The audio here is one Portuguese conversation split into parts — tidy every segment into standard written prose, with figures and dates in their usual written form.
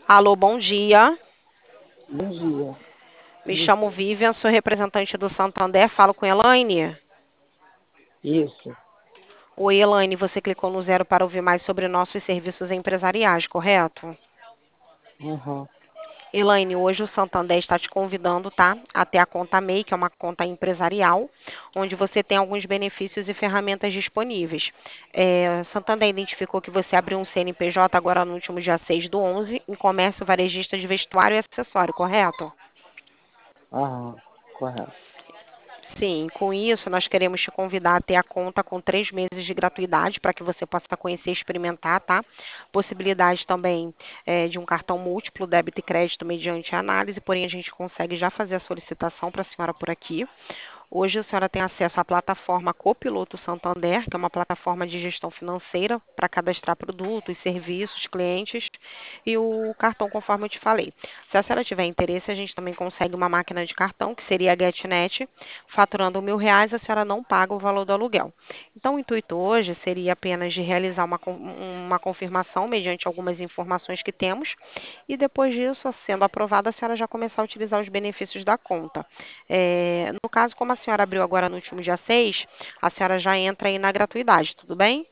Alô, bom dia. Bom dia. Me Isso. chamo Vivian, sou representante do Santander. Falo com Elaine. Isso. Oi, Elaine, você clicou no zero para ouvir mais sobre nossos serviços empresariais, correto? Uhum. Elaine, hoje o Santander está te convidando, tá? Até a conta MEI, que é uma conta empresarial, onde você tem alguns benefícios e ferramentas disponíveis. Santander identificou que você abriu um CNPJ agora no último dia 6/11 em comércio varejista de vestuário e acessório, correto? Aham. Correto. Sim, com isso nós queremos te convidar a ter a conta com 3 meses de gratuidade para que você possa conhecer e experimentar, tá? Possibilidade também de um cartão múltiplo, débito e crédito mediante análise, porém a gente consegue já fazer a solicitação para a senhora por aqui. Hoje a senhora tem acesso à plataforma Copiloto Santander, que é uma plataforma de gestão financeira para cadastrar produtos, serviços, clientes e o cartão, conforme eu te falei. Se a senhora tiver interesse, a gente também consegue uma máquina de cartão, que seria a GetNet, faturando R$ 1.000, a senhora não paga o valor do aluguel. Então, o intuito hoje seria apenas de realizar uma confirmação mediante algumas informações que temos e depois disso, sendo aprovada, a senhora já começar a utilizar os benefícios da conta. No caso, como a senhora abriu agora no último dia 6, a senhora já entra aí na gratuidade, tudo bem?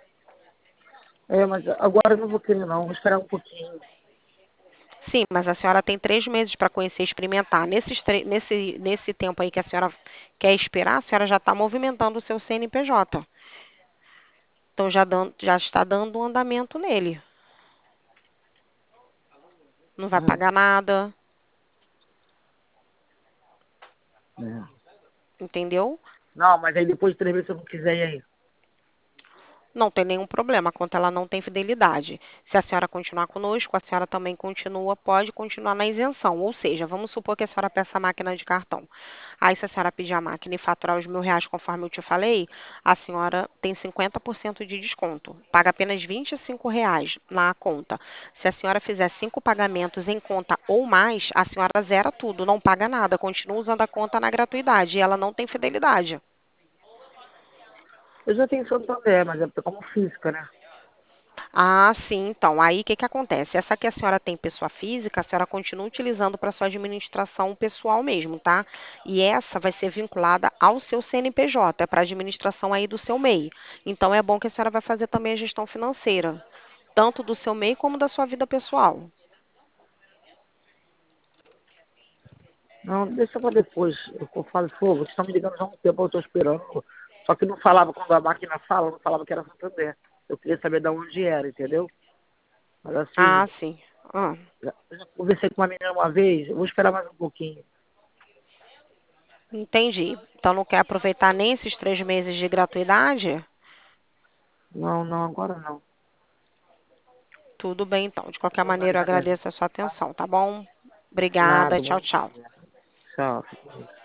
Mas agora eu não vou querer não, vou esperar um pouquinho. Sim, mas a senhora tem 3 meses para conhecer e experimentar. Nesse tempo aí que a senhora quer esperar, a senhora já está movimentando o seu CNPJ. Então já está dando um andamento nele. Não vai Hum. pagar nada, É. entendeu? Não, mas aí depois de 3 meses se eu não quiser ir aí. Não tem nenhum problema, a conta ela não tem fidelidade. Se a senhora continuar conosco, a senhora também pode continuar na isenção. Ou seja, vamos supor que a senhora peça a máquina de cartão. Aí, se a senhora pedir a máquina e faturar os R$ 1.000, conforme eu te falei, a senhora tem 50% de desconto. Paga apenas R$ 25 na conta. Se a senhora fizer 5 pagamentos em conta ou mais, a senhora zera tudo, não paga nada, continua usando a conta na gratuidade e ela não tem fidelidade. Eu já tenho Santander, mas é como física, né? Ah, sim. Então, aí o que que acontece? Essa que a senhora tem pessoa física, a senhora continua utilizando para sua administração pessoal mesmo, tá? E essa vai ser vinculada ao seu CNPJ, para a administração aí do seu MEI. Então, é bom que a senhora vai fazer também a gestão financeira, tanto do seu MEI como da sua vida pessoal. Não, deixa pra depois. Eu falo, pô, vocês estão me ligando já há um tempo, eu tô esperando. Só que não falava quando a máquina fala, não falava que era Santander. Eu queria saber de onde era, entendeu? Mas Ah, assim, sim. Ah, eu já conversei com uma menina uma vez, eu vou esperar mais um pouquinho. entendi. Então, não quer aproveitar nem esses 3 meses de gratuidade? Não, não, agora não. Tudo bem, então. De qualquer Vou dar maneira, eu essa agradeço a sua tá? atenção, tá bom? Obrigada. Nada, Tchau, bom tchau. dia. Tchau, fica com Deus.